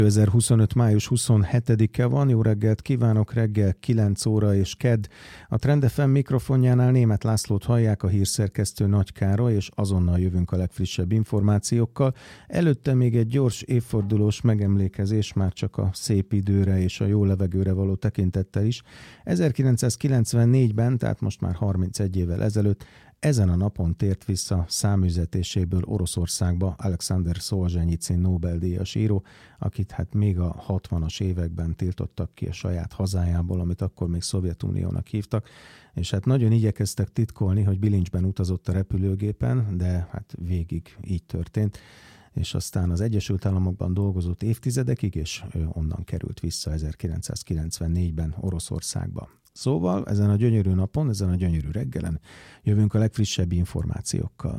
2025. május 27-e van, jó reggelt kívánok, reggel 9 óra és kedd. A Trend FM mikrofonjánál Németh Lászlót hallják, a hírszerkesztő Nagy Károly, és azonnal jövünk a legfrissebb információkkal. Előtte még egy gyors évfordulós megemlékezés, már csak a szép időre és a jó levegőre való tekintettel is. 1994-ben, tehát most már 31 évvel ezelőtt, ezen a napon tért vissza száműzetéséből Oroszországba Alexander Szolzsenyicin Nobel-díjas író, akit hát még a 60-as években tiltottak ki a saját hazájából, amit akkor még Szovjetuniónak hívtak, és hát nagyon igyekeztek titkolni, hogy bilincsben utazott a repülőgépen, de hát végig így történt, és aztán az Egyesült Államokban dolgozott évtizedekig, és onnan került vissza 1994-ben Oroszországba. Szóval ezen a gyönyörű napon, ezen a gyönyörű reggelen jövünk a legfrissebb információkkal.